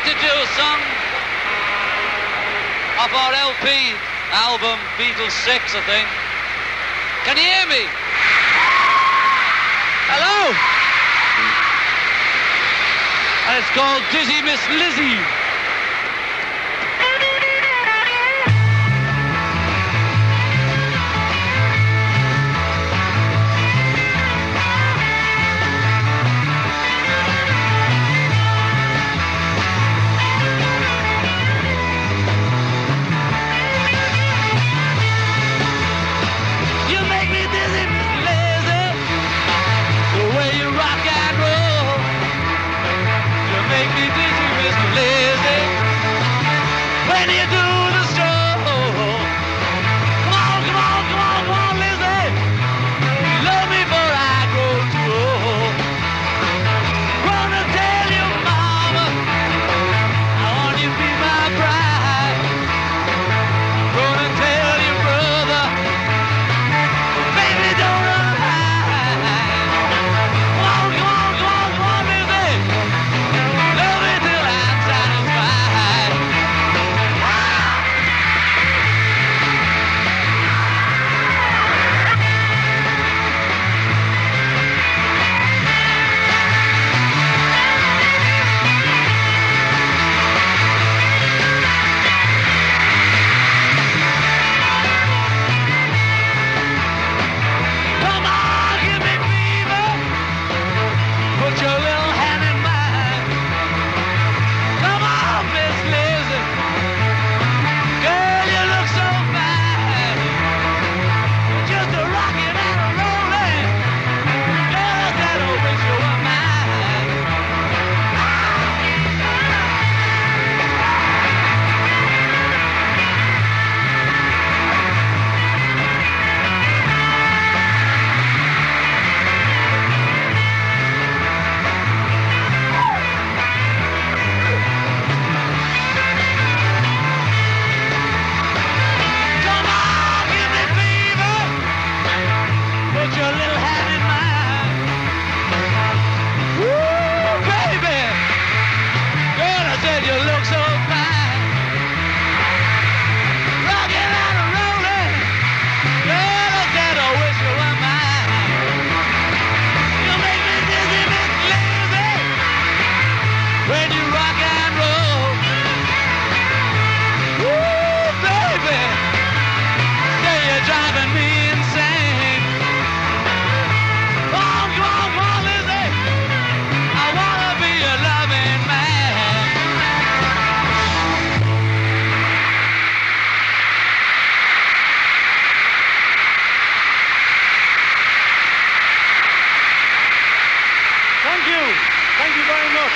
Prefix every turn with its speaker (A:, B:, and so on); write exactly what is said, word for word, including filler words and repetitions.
A: like to do a song off our L P album, Beatles six, I think. Can you hear me? Hello? And it's called Dizzy Miss Lizzie. When you do the stroll, come on, come on, come on, come on, Lizzie. Love me for I go too. Wanna tell you, mama, I want you to be my bride. Gonna tell you, brother, baby, don't run hide. Come on, come on, come on, come on, Lizzie. Love me till I'm satisfied. Come on, give me fever. Put your little hand in mine. Come on, Miss Lizzie. Girl, you look so fine. Just a rockin' and a rollin'. Girl, I said, oh, wish you were mine. Come on, give me fever. Put your little hand in mine. Woo, baby. Girl, I said you look so fine. Rockin' and a rollin'. Girl, I said I wish you were mine. You make me dizzy, Miss Lizzie, when you rock and roll. Woo, baby. Say you're driving me insane. Come on, come on, come on, Lizzie. I wanna be your loving man. Thank you. Thank you very much.